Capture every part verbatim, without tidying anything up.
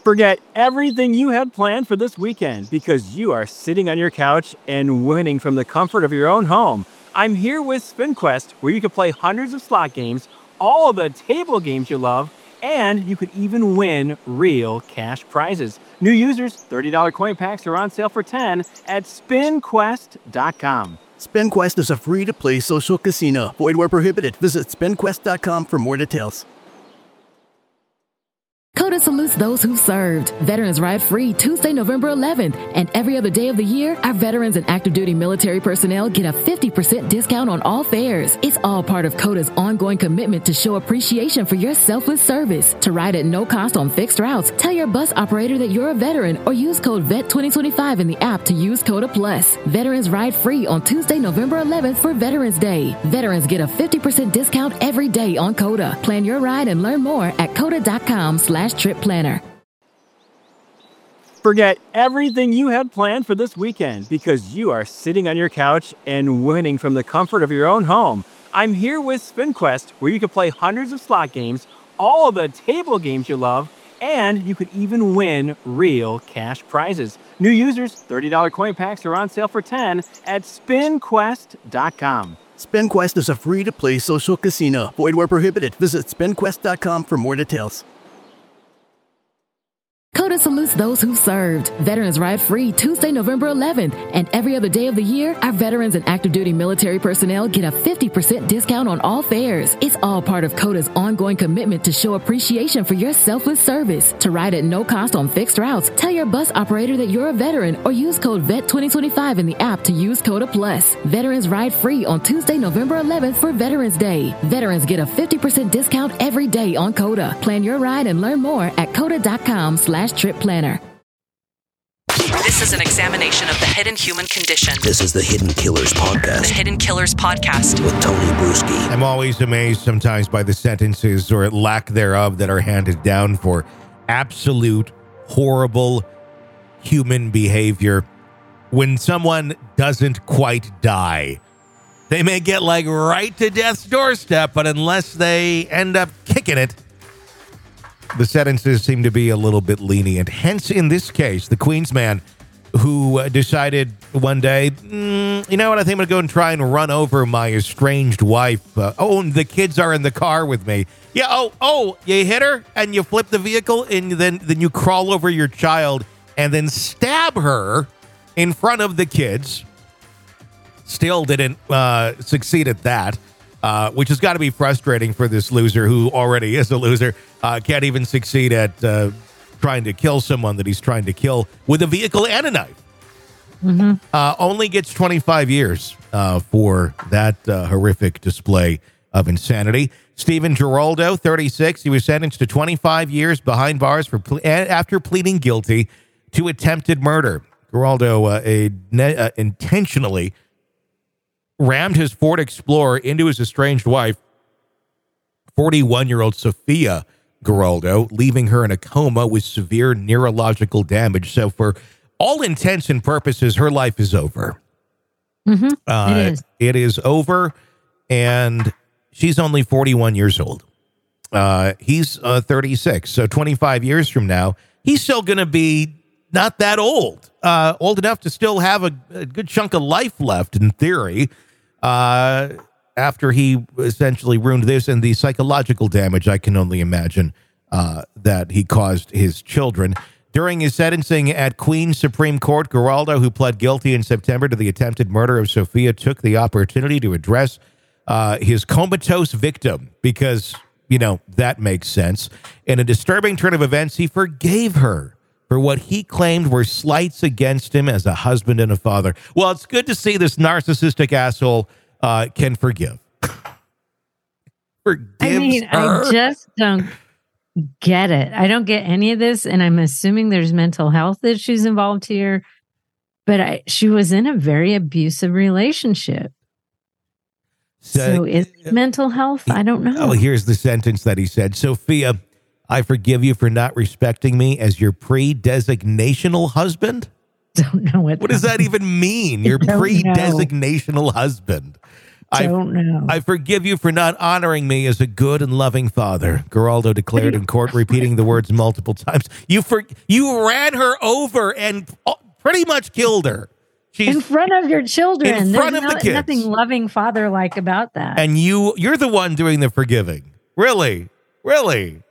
Forget everything you had planned for this weekend because you are sitting on your couch and winning from the comfort of your own home. I'm here with SpinQuest, where you can play hundreds of slot games, all of the table games you love, and you could even win real cash prizes. New users, thirty dollars coin packs are on sale for ten dollars at spin quest dot com. SpinQuest is a free-to-play social casino. Void where prohibited. Visit spin quest dot com for more details. CODA salutes those who served. Veterans Ride Free Tuesday, November eleventh. And every other day of the year, our veterans and active duty military personnel get a fifty percent discount on all fares. It's all part of CODA's ongoing commitment to show appreciation for your selfless service. To ride at no cost on fixed routes, tell your bus operator that you're a veteran or use code V E T twenty twenty-five in the app to use CODA Plus. Veterans Ride Free on Tuesday, November eleventh for Veterans Day. Veterans get a fifty percent discount every day on CODA. Plan your ride and learn more at coda dot com slash trip planner. Forget everything you had planned for this weekend because you are sitting on your couch and winning from the comfort of your own home. I'm here with SpinQuest, where you can play hundreds of slot games, all of the table games you love, and you could even win real cash prizes. New users, thirty dollars coin packs are on sale for ten dollars at spin quest dot com. SpinQuest is a free-to-play social casino. Void where prohibited. Visit spin quest dot com for more details. CODA salutes those who served. Veterans Ride Free Tuesday, November eleventh. And every other day of the year, our veterans and active duty military personnel get a fifty percent discount on all fares. It's all part of CODA's ongoing commitment to show appreciation for your selfless service. To ride at no cost on fixed routes, tell your bus operator that you're a veteran or use code V E T twenty twenty-five in the app to use CODA Plus. Veterans Ride Free on Tuesday, November eleventh for Veterans Day. Veterans get a fifty percent discount every day on CODA. Plan your ride and learn more at coda dot com slash trip planner. This is an examination of the hidden human condition. This is the Hidden Killers Podcast. The Hidden Killers Podcast. With Tony Bruschi. I'm always amazed sometimes by the sentences or lack thereof that are handed down for absolute horrible human behavior. When someone doesn't quite die, they may get like right to death's doorstep, but unless they end up kicking it, the sentences seem to be a little bit lenient. Hence, in this case, the Queens man who uh, decided one day, mm, you know what, I think I'm going to go and try and run over my estranged wife. Uh, oh, and the kids are in the car with me. Yeah, oh, oh, you hit her and you flip the vehicle and then, then you crawl over your child and then stab her in front of the kids. Still didn't uh, succeed at that. Uh, which has got to be frustrating for this loser who already is a loser. Uh, can't even succeed at uh, trying to kill someone that he's trying to kill with a vehicle and a knife. Mm-hmm. Uh, only gets twenty-five years uh, for that uh, horrific display of insanity. Stephen Giraldo, thirty-six, he was sentenced to twenty-five years behind bars for ple- after pleading guilty to attempted murder. Giraldo uh, a, ne- uh, intentionally rammed his Ford Explorer into his estranged wife, forty-one-year-old Sophia Giraldo, leaving her in a coma with severe neurological damage. So for all intents and purposes, her life is over. Mm-hmm. Uh, it is. It is over, and she's only forty-one years old. Uh, he's uh, thirty-six, so twenty-five years from now, he's still going to be not that old, uh, old enough to still have a, a good chunk of life left, in theory. Uh, after he essentially ruined this and the psychological damage, I can only imagine uh, that he caused his children. During his sentencing at Queens Supreme Court, Giraldo, who pled guilty in September to the attempted murder of Sophia, took the opportunity to address uh, his comatose victim because, you know, that makes sense. In a disturbing turn of events, he forgave her for what he claimed were slights against him as a husband and a father. Well, it's good to see this narcissistic asshole uh, can forgive. Forgives I mean, her. I just don't get it. I don't get any of this, and I'm assuming there's mental health issues involved here. But I, she was in a very abusive relationship. So, so is it mental health? I don't know. Oh, here's the sentence that he said. Sophia, I forgive you for not respecting me as your pre-designational husband. Don't know what. What does that even mean? Your pre-designational husband. I don't know. I forgive you for not honoring me as a good and loving father, Geraldo declared in court, repeating the words multiple times. You for, you ran her over and pretty much killed her. She's in front of your children. In front There's of no, the kids. Nothing loving father-like about that. And you, you're the one doing the forgiving. Really? Really?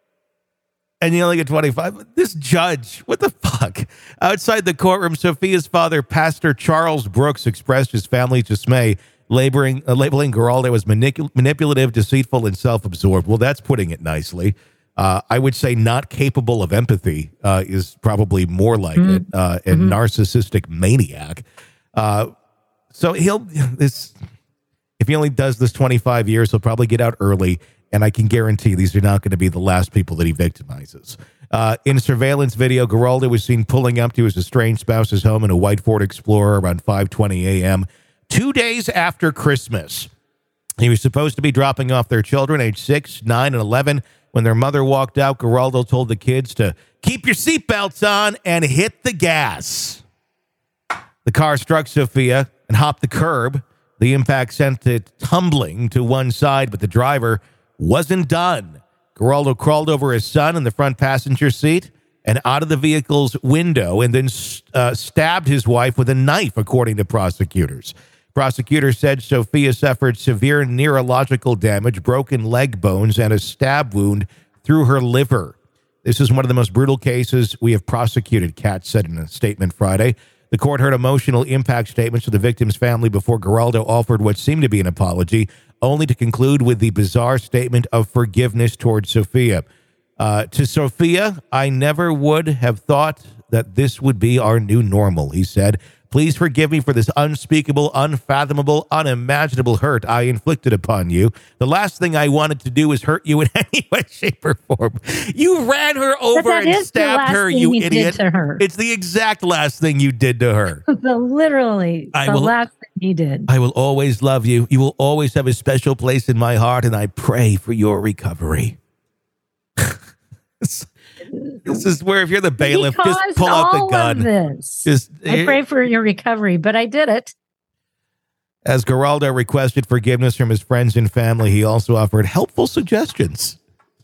And you only get twenty-five. This judge, what the fuck? Outside the courtroom, Sophia's father, Pastor Charles Brooks, expressed his family's dismay, laboring, uh, labeling Geraldo as manipul- manipulative, deceitful, and self-absorbed. Well, that's putting it nicely. Uh, I would say not capable of empathy uh, is probably more like mm-hmm. it, uh, and mm-hmm. narcissistic maniac. Uh, so he'll this if he only does this twenty-five years, he'll probably get out early. And I can guarantee these are not going to be the last people that he victimizes. Uh, in surveillance video, Geraldo was seen pulling up to his estranged spouse's home in a white Ford Explorer around five twenty a.m. two days after Christmas. He was supposed to be dropping off their children, age six, nine, and eleven. When their mother walked out, Geraldo told the kids to keep your seatbelts on and hit the gas. The car struck Sophia and hopped the curb. The impact sent it tumbling to one side, but the driver wasn't done. Geraldo crawled over his son in the front passenger seat and out of the vehicle's window and then uh, stabbed his wife with a knife, according to prosecutors. Prosecutors said Sophia suffered severe neurological damage, broken leg bones, and a stab wound through her liver. This is one of the most brutal cases we have prosecuted, Katz said in a statement Friday. The court heard emotional impact statements from the victim's family before Geraldo offered what seemed to be an apology, only to conclude with the bizarre statement of forgiveness towards Sophia. Uh, to Sophia, I never would have thought that this would be our new normal, he said. Please forgive me for this unspeakable, unfathomable, unimaginable hurt I inflicted upon you. The last thing I wanted to do was hurt you in any way, shape, or form. You ran her over and stabbed her, you idiot. To her. It's the exact last thing you did to her. the literally I the will, last thing he did. I will always love you. You will always have a special place in my heart, and I pray for your recovery. This is where if you're the bailiff, just pull out the gun. This. Just, I pray for your recovery, but I did it. As Geraldo requested forgiveness from his friends and family, he also offered helpful suggestions.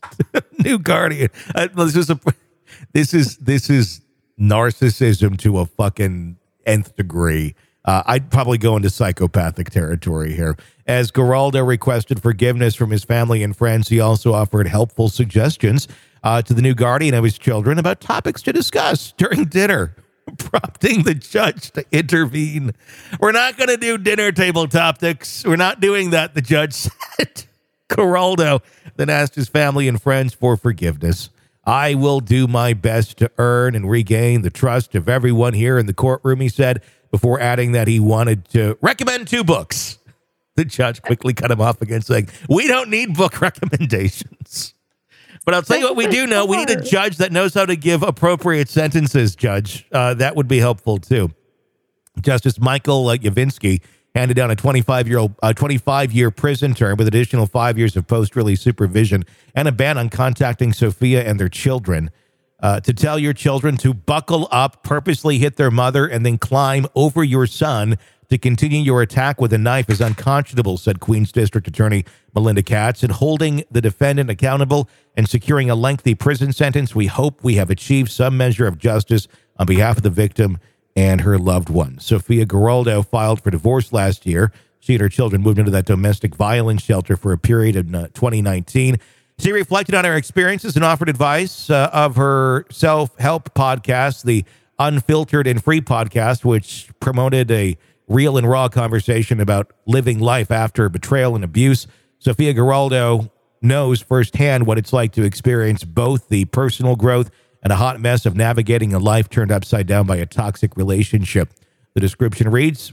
New Guardian. Uh, this is a, this is this is narcissism to a fucking nth degree. Uh, I'd probably go into psychopathic territory here. As Geraldo requested forgiveness from his family and friends, he also offered helpful suggestions uh, to the new guardian of his children about topics to discuss during dinner, prompting the judge to intervene. We're not going to do dinner table topics. We're not doing that, the judge said. Geraldo then asked his family and friends for forgiveness. I will do my best to earn and regain the trust of everyone here in the courtroom, he said, before adding that he wanted to recommend two books. The judge quickly cut him off again, saying, we don't need book recommendations. But I'll tell you what we do know. We need a judge that knows how to give appropriate sentences, Judge. Uh, that would be helpful, too. Justice Michael uh, Yavinsky handed down a twenty-five-year-old, uh, twenty-five-year prison term with additional five years of post-release supervision and a ban on contacting Sophia and their children. Uh, to tell your children to buckle up, purposely hit their mother, and then climb over your son to continue your attack with a knife is unconscionable, said Queens District Attorney Melinda Katz. In holding the defendant accountable and securing a lengthy prison sentence, we hope we have achieved some measure of justice on behalf of the victim and her loved ones. Sophia Geraldo filed for divorce last year. She and her children moved into that domestic violence shelter for a period of twenty nineteen. She reflected on her experiences and offered advice uh, of her self-help podcast, the Unfiltered and Free podcast, which promoted a real and raw conversation about living life after betrayal and abuse. Sophia Geraldo knows firsthand what it's like to experience both the personal growth and a hot mess of navigating a life turned upside down by a toxic relationship. The description reads,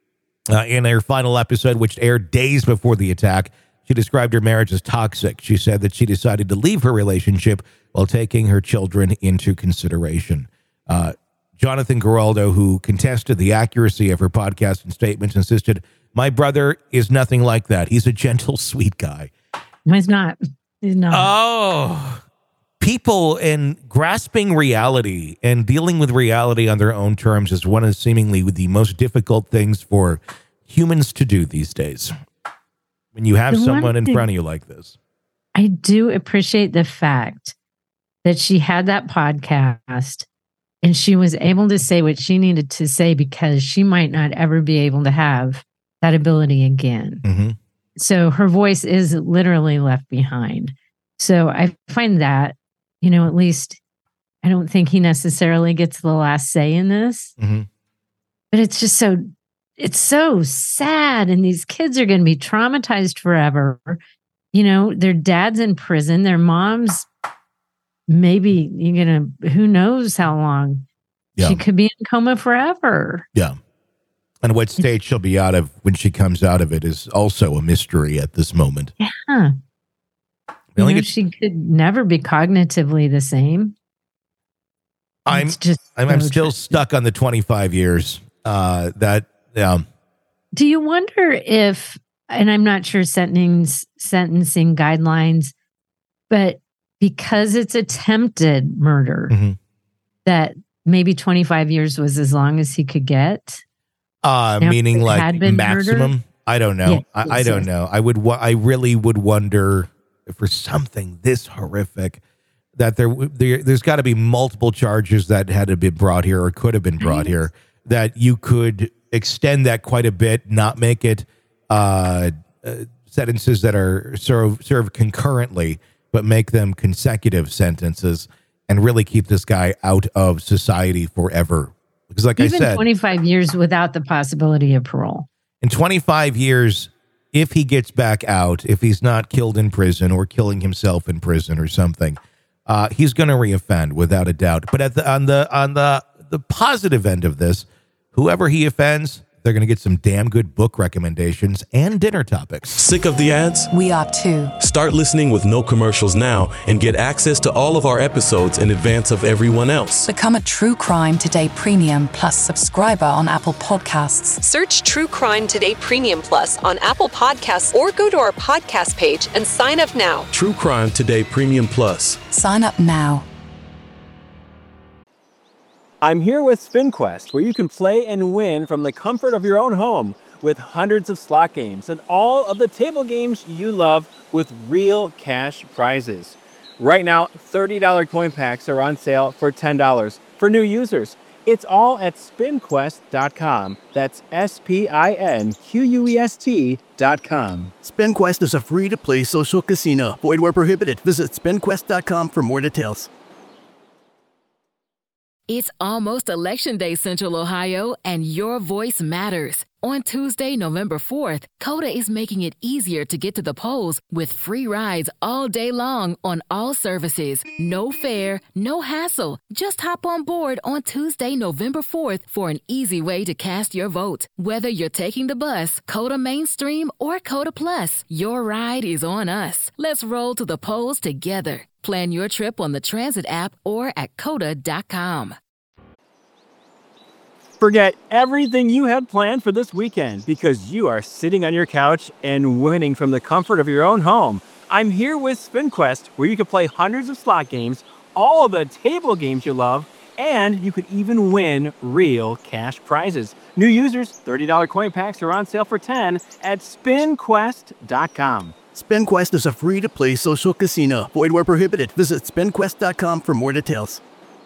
uh, in her final episode, which aired days before the attack, she described her marriage as toxic. She said that she decided to leave her relationship while taking her children into consideration. Uh, Jonathan Geraldo, who contested the accuracy of her podcast and statements, insisted, my brother is nothing like that. He's a gentle, sweet guy. He's not. He's not. Oh, people and grasping reality and dealing with reality on their own terms is one of seemingly the most difficult things for humans to do these days when you have The one someone in thing- front of you like this. I do appreciate the fact that she had that podcast and she was able to say what she needed to say because she might not ever be able to have that ability again. Mm-hmm. So her voice is literally left behind. So I find that, you know, at least I don't think he necessarily gets the last say in this, Mm-hmm. but it's just so, it's so sad. And these kids are going to be traumatized forever. You know, their dad's in prison, their mom's maybe you're going to, who knows how long. Yeah. She could be in coma forever. Yeah. And what state she'll be out of when she comes out of it is also a mystery at this moment. Yeah. I You think know, it's- she could never be cognitively the same. I'm, It's just I'm, I'm so still tragic. stuck on the twenty-five years. Uh, that, yeah. Do you wonder if, and I'm not sure sentencing, sentencing guidelines, but because it's attempted murder, Mhm. that maybe twenty-five years was as long as he could get? Uh, Now, meaning if it like had been maximum. murder? I don't know. Yeah, I, I yes, don't yes. know. I would. Wa- I really would wonder if for something this horrific that there, w- there there's got to be multiple charges that had to be brought here or could have been brought Right. here that you could extend that quite a bit, not make it uh, uh, sentences that are served served concurrently, but make them consecutive sentences and really keep this guy out of society forever. Because, like Even I said, twenty-five years without the possibility of parole. in twenty-five years, if he gets back out, if he's not killed in prison or killing himself in prison or something, uh, he's going to reoffend without a doubt. But at the on the on the the positive end of this, whoever he offends, they're going to get some damn good book recommendations and dinner topics. Sick of the ads? We are too. Start listening with no commercials now and get access to all of our episodes in advance of everyone else. Become a True Crime Today Premium Plus subscriber on Apple Podcasts. Search True Crime Today Premium Plus on Apple Podcasts or go to our podcast page and sign up now. True Crime Today Premium Plus. Sign up now. I'm here with SpinQuest, where you can play and win from the comfort of your own home with hundreds of slot games and all of the table games you love with real cash prizes. Right now, thirty dollars coin packs are on sale for ten dollars for new users. It's all at spin quest dot com. That's S P I N Q U E S T dot com. SpinQuest is a free-to-play social casino. Void where prohibited. Visit spin quest dot com for more details. It's almost Election Day, Central Ohio, and your voice matters. On Tuesday, November fourth, Coda is making it easier to get to the polls with free rides all day long on all services. No fare, no hassle. Just hop on board on Tuesday, November fourth for an easy way to cast your vote. Whether you're taking the bus, Coda Mainstream, or Coda Plus, your ride is on us. Let's roll to the polls together. Plan your trip on the Transit app or at coda dot com. Forget everything you had planned for this weekend because you are sitting on your couch and winning from the comfort of your own home. I'm here with SpinQuest, where you can play hundreds of slot games, all of the table games you love, and you could even win real cash prizes. New users, thirty dollars coin packs are on sale for ten dollars at spin quest dot com. SpinQuest is a free-to-play social casino. Void where prohibited. Visit spin quest dot com for more details.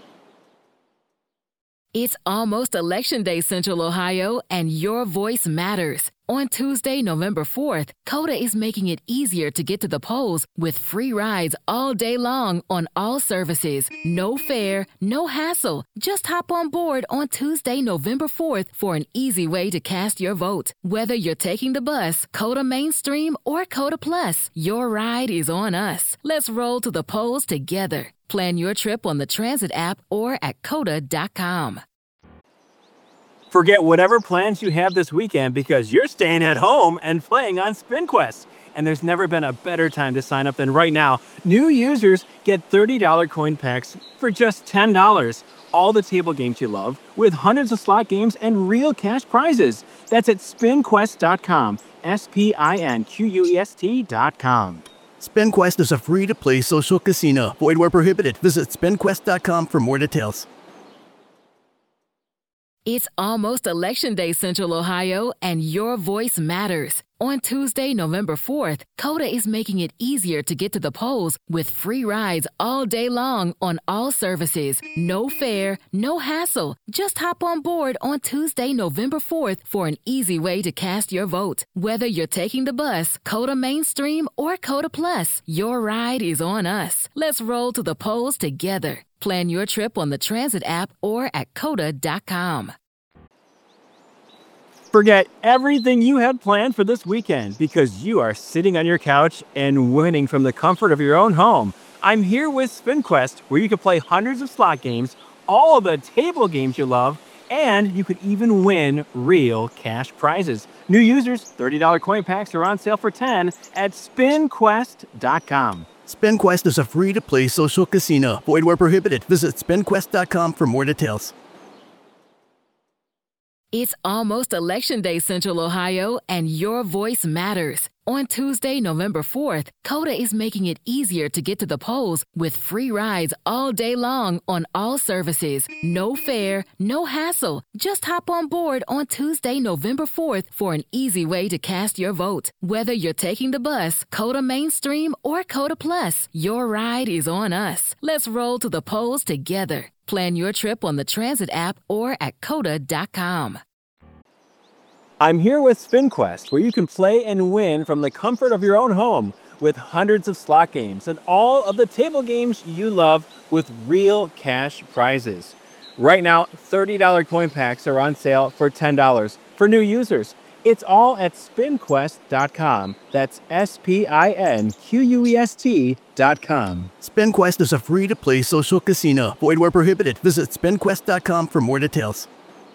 It's almost Election Day, Central Ohio, and your voice matters. On Tuesday, November fourth, Coda is making it easier to get to the polls with free rides all day long on all services. No fare, no hassle. Just hop on board on Tuesday, November fourth for an easy way to cast your vote. Whether you're taking the bus, Coda Mainstream, or Coda Plus, your ride is on us. Let's roll to the polls together. Plan your trip on the Transit app or at coda dot com. Forget whatever plans you have this weekend because you're staying at home and playing on SpinQuest. And there's never been a better time to sign up than right now. New users get thirty dollars coin packs for just ten dollars. All the table games you love with hundreds of slot games and real cash prizes. That's at spin quest dot com. S P I N Q U E S T dot com. SpinQuest is a free-to-play social casino. Void where prohibited. Visit spin quest dot com for more details. It's almost Election Day, Central Ohio, and your voice matters. On Tuesday, November fourth, Coda is making it easier to get to the polls with free rides all day long on all services. No fare, no hassle. Just hop on board on Tuesday, November fourth for an easy way to cast your vote. Whether you're taking the bus, Coda Mainstream, or Coda Plus, your ride is on us. Let's roll to the polls together. Plan your trip on the Transit app or at coda dot com. Forget everything you had planned for this weekend because you are sitting on your couch and winning from the comfort of your own home. I'm here with SpinQuest, where you can play hundreds of slot games, all of the table games you love, and you could even win real cash prizes. New users, thirty dollars coin packs are on sale for ten dollars at spin quest dot com. SpinQuest is a free-to-play social casino. Void where prohibited. Visit spin quest dot com for more details. It's almost Election Day, Central Ohio, and your voice matters. On Tuesday, November fourth, Coda is making it easier to get to the polls with free rides all day long on all services. No fare, no hassle. Just hop on board on Tuesday, November fourth for an easy way to cast your vote. Whether you're taking the bus, Coda Mainstream, or Coda Plus, your ride is on us. Let's roll to the polls together. Plan your trip on the Transit app or at coda dot com. I'm here with SpinQuest, where you can play and win from the comfort of your own home with hundreds of slot games and all of the table games you love with real cash prizes. Right now, thirty dollars coin packs are on sale for ten dollars. For new users, it's all at spin quest dot com. That's S P I N Q U E S T dot com. SpinQuest is a free-to-play social casino. Void where prohibited. Visit spin quest dot com for more details.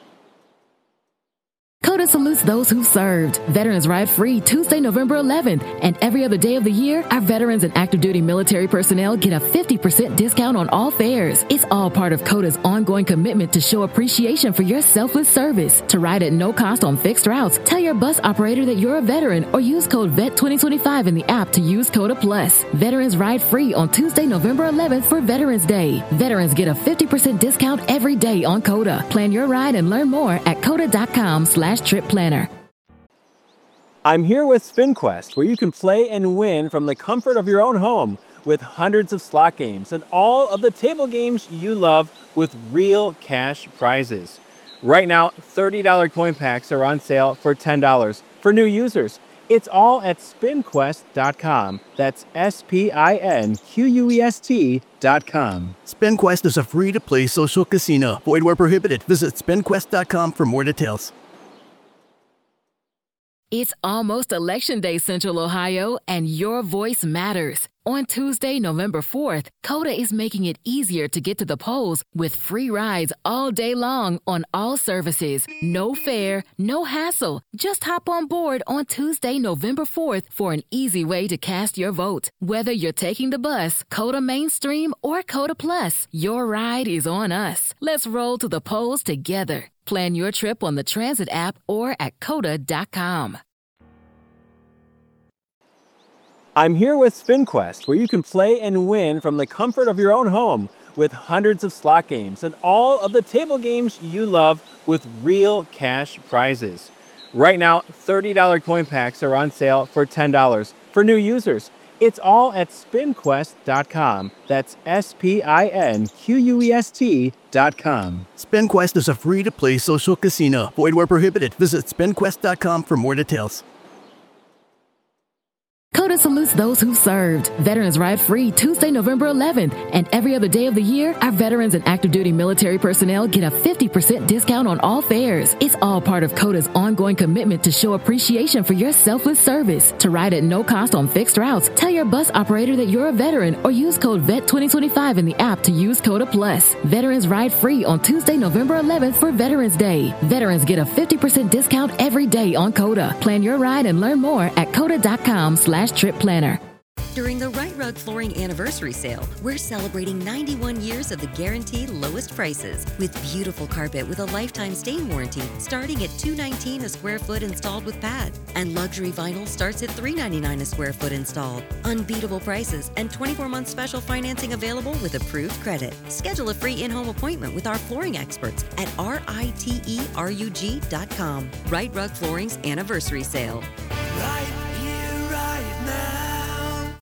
Coda salutes those who served. Veterans Ride Free Tuesday, November eleventh. And every other day of the year, our veterans and active duty military personnel get a fifty percent discount on all fares. It's all part of Coda's ongoing commitment to show appreciation for your selfless service. To ride at no cost on fixed routes, tell your bus operator that you're a veteran or use code V E T twenty twenty-five in the app to use Coda Plus. Veterans Ride Free on Tuesday, November eleventh for Veterans Day. Veterans get a fifty percent discount every day on Coda. Plan your ride and learn more at coda dot com slash trip planner. I'm here with SpinQuest, where you can play and win from the comfort of your own home with hundreds of slot games and all of the table games you love with real cash prizes. Right now, thirty dollars coin packs are on sale for ten dollars. For new users, it's all at spin quest dot com. That's S P I N Q U E S T dot com. SpinQuest is a free-to-play social casino. Void where prohibited. Visit spin quest dot com for more details. It's almost Election Day, Central Ohio, and your voice matters. On Tuesday, November fourth, Coda is making it easier to get to the polls with free rides all day long on all services. No fare, no hassle. Just hop on board on Tuesday, November fourth for an easy way to cast your vote. Whether you're taking the bus, Coda Mainstream, or Coda Plus, your ride is on us. Let's roll to the polls together. Plan your trip on the Transit app or at coda dot com. I'm here with SpinQuest, where you can play and win from the comfort of your own home with hundreds of slot games and all of the table games you love with real cash prizes. Right now, thirty dollars coin packs are on sale for ten dollars. For new users, it's all at spin quest dot com. That's S P I N Q U E S T dot com. SpinQuest is a free-to-play social casino. Void where prohibited. Visit spin quest dot com for more details. Coda salutes those who served. Veterans Ride Free Tuesday, November eleventh. And every other day of the year, our veterans and active duty military personnel get a fifty percent discount on all fares. It's all part of Coda's ongoing commitment to show appreciation for your selfless service. To ride at no cost on fixed routes, tell your bus operator that you're a veteran or use code V E T twenty twenty-five in the app to use Coda Plus. Veterans Ride Free on Tuesday, November eleventh for Veterans Day. Veterans get a fifty percent discount every day on Coda. Plan your ride and learn more at coda dot com slash trip planner. During the Right Rug Flooring Anniversary Sale, we're celebrating ninety-one years of the guaranteed lowest prices with beautiful carpet with a lifetime stain warranty starting at two hundred nineteen dollars a square foot installed with pad. And luxury vinyl starts at three hundred ninety-nine dollars a square foot installed. Unbeatable prices and twenty-four month special financing available with approved credit. Schedule a free in-home appointment with our flooring experts at R I T E R U G dot com. Right Rug Flooring's Anniversary Sale. Right